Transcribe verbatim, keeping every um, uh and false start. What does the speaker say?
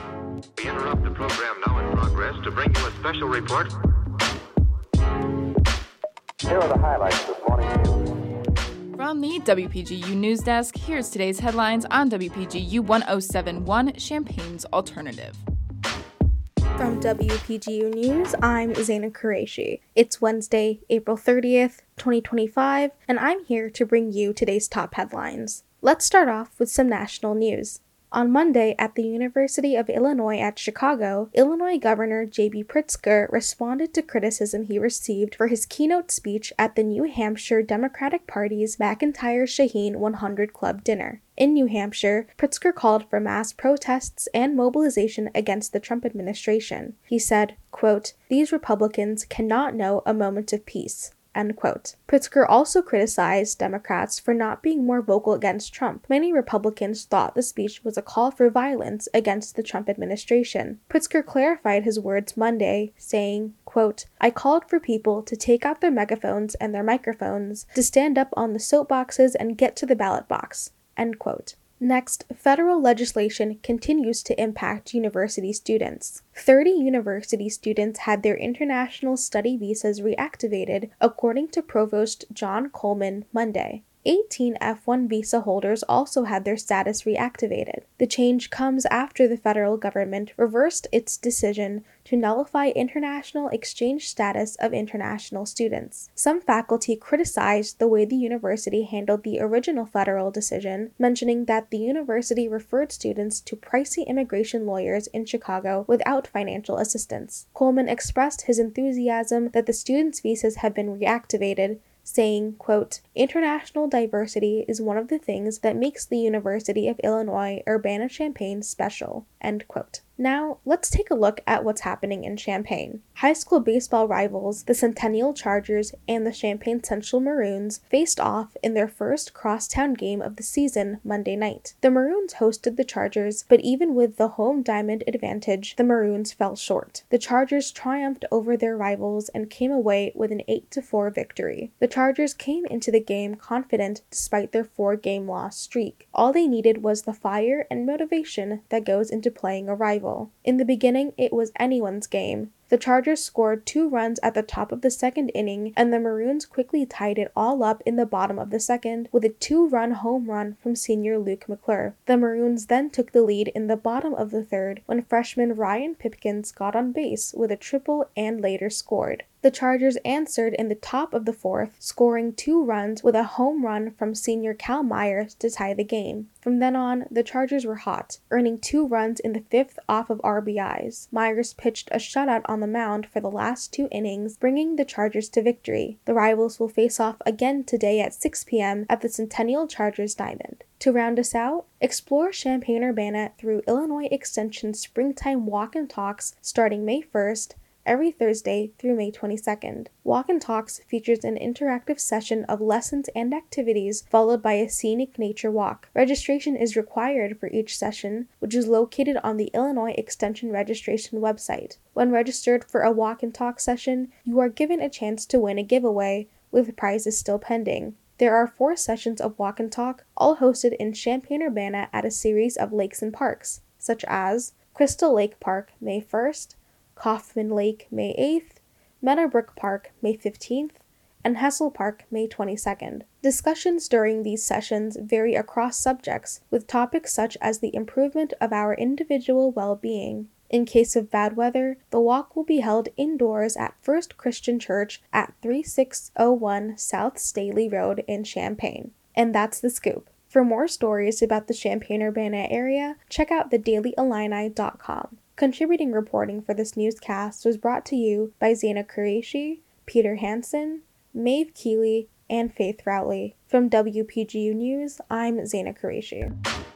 We interrupt the program now in progress to bring you a special report. Here are the highlights this morning's news. From the W P G U News Desk, here's today's headlines on W P G U one oh seven point one, Champaign's Alternative. From W P G U News, I'm Zaina Qureshi. It's Wednesday, April thirtieth, twenty twenty-five, and I'm here to bring you today's top headlines. Let's start off with some national news. On Monday, at the University of Illinois at Chicago, Illinois Governor J B Pritzker responded to criticism he received for his keynote speech at the New Hampshire Democratic Party's McIntyre-Shaheen one hundred Club dinner. In New Hampshire, Pritzker called for mass protests and mobilization against the Trump administration. He said, quote, "These Republicans cannot know a moment of peace." End quote. Pritzker also criticized Democrats for not being more vocal against Trump. Many Republicans thought the speech was a call for violence against the Trump administration. Pritzker clarified his words Monday, saying, quote, "I called for people to take out their megaphones and their microphones, to stand up on the soapboxes and get to the ballot box." End quote. Next, federal legislation continues to impact university students. thirty university students had their international study visas reactivated, according to Provost John Coleman Monday. eighteen F one visa holders also had their status reactivated. The change comes after the federal government reversed its decision to nullify international exchange status of international students. Some faculty criticized the way the university handled the original federal decision, mentioning that the university referred students to pricey immigration lawyers in Chicago without financial assistance. Coleman expressed his enthusiasm that the students' visas have been reactivated, saying, quote, "International diversity is one of the things that makes the University of Illinois Urbana-Champaign special," end quote. Now, let's take a look at what's happening in Champaign. High school baseball rivals, the Centennial Chargers and the Champaign Central Maroons, faced off in their first crosstown game of the season Monday night. The Maroons hosted the Chargers, but even with the home diamond advantage, the Maroons fell short. The Chargers triumphed over their rivals and came away with an eight to four victory. The Chargers came into the game confident despite their four-game loss streak. All they needed was the fire and motivation that goes into playing a rival. In the beginning, it was anyone's game. The Chargers scored two runs at the top of the second inning, and the Maroons quickly tied it all up in the bottom of the second with a two-run home run from senior Luke McClure. The Maroons then took the lead in the bottom of the third when freshman Ryan Pipkins got on base with a triple and later scored. The Chargers answered in the top of the fourth, scoring two runs with a home run from senior Cal Myers to tie the game. From then on, the Chargers were hot, earning two runs in the fifth off of R B Is. Myers pitched a shutout on the mound for the last two innings, bringing the Chargers to victory. The rivals will face off again today at six p.m. at the Centennial Chargers Diamond. To round us out, explore Champaign-Urbana through Illinois Extension Springtime Walk and Talks starting May first, every Thursday through May twenty-second. Walk and Talks features an interactive session of lessons and activities followed by a scenic nature walk. Registration is required for each session, which is located on the Illinois Extension Registration website. When registered for a Walk and Talk session, you are given a chance to win a giveaway, with prizes still pending. There are four sessions of Walk and Talk, all hosted in Champaign-Urbana at a series of lakes and parks, such as Crystal Lake Park, May first, Kaufman Lake, May eighth, Meadowbrook Park, May fifteenth, and Hessel Park, May twenty-second. Discussions during these sessions vary across subjects, with topics such as the improvement of our individual well-being. In case of bad weather, the walk will be held indoors at First Christian Church at thirty-six oh one South Staley Road in Champaign. And that's the scoop. For more stories about the Champaign-Urbana area, check out the daily illini dot com. Contributing reporting for this newscast was brought to you by Zaina Qureshi, Peter Hansen, Maeve Keeley, and Faith Rowley. From W P G U News, I'm Zaina Qureshi.